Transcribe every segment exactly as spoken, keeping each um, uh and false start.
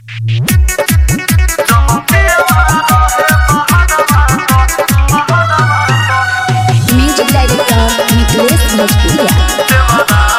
Music director Mithilesh भोजपुरिया।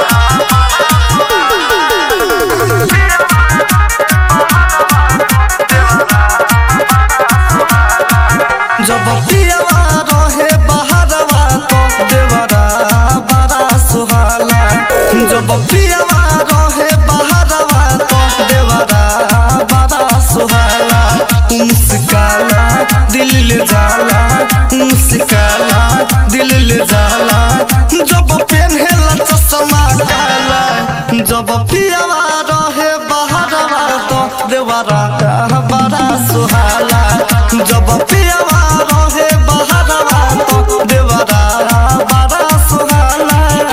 जब पियवा रहे बहरवा तो देवरा बड़ा सुहाला। जब पियवा रहे बहरवा तो देवरा बड़ा सुहाला। मुस्काला दिल ले जाला, मुस्काला दिल ले जाला। जब पेन्हेला चश्मा काला, जब पियवा रहे बहरवा तो देवरा बड़ा सुहाला। जब पियवा रहे बहरवा तो देवरा बड़ा सुहाला।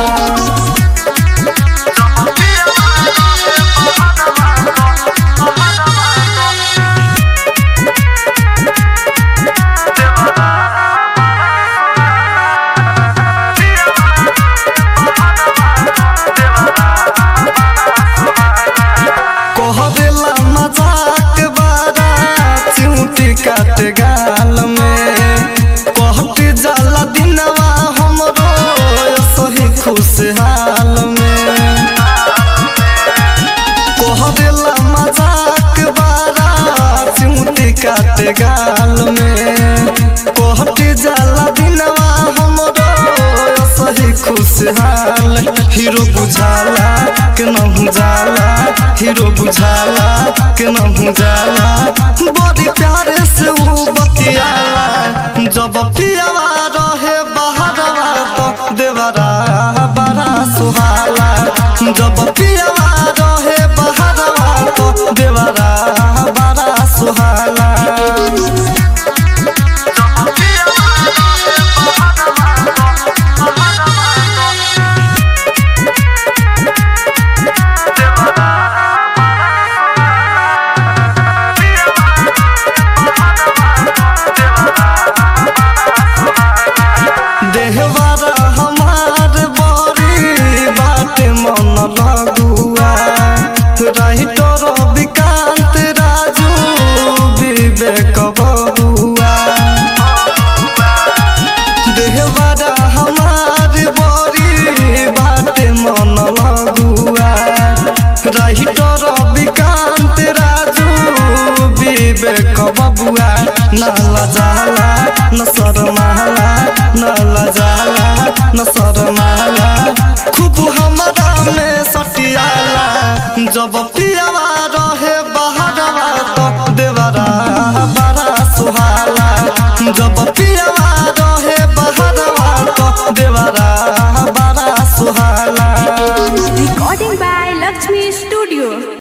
कहदेला मजाक बारा चिमटी काट गाल में। कहत जाला दिनवा हमरो सही खुशहाल में। कहदेला मजाक बारा चिमटी काट गाल में। कहत जाला दिनवा हमरो सही खुशहाल। हीरो बुझाला के न जाला, हीरो बुझाला के न जाला। बड़ी प्यारे से वो बतियाला। जब पियवा रहे बहरवा तो देवरा बड़ा सुहाला। जब पियवा रहे बहरवा तो देवरा बड़ा सुहाला। देहवारा हमार बड़ी बात मन लगुआ। राइटर विकांत राजू विवेक बबुआ। देहवारा हमार बड़ी बात मन लगुआ। राइटर विकांत राजू विवेक बबुआ। नाला जाला न शरमाला, नाला जाला न शरमाला। खूब हमारा में सटियाला। जब पियवा रहे बहरवा तो देवरा बड़ा सुहाला। जब पियवा रहे बहरवा तो देवरा बड़ा सुहाला। Recording by Lakshmi Studio.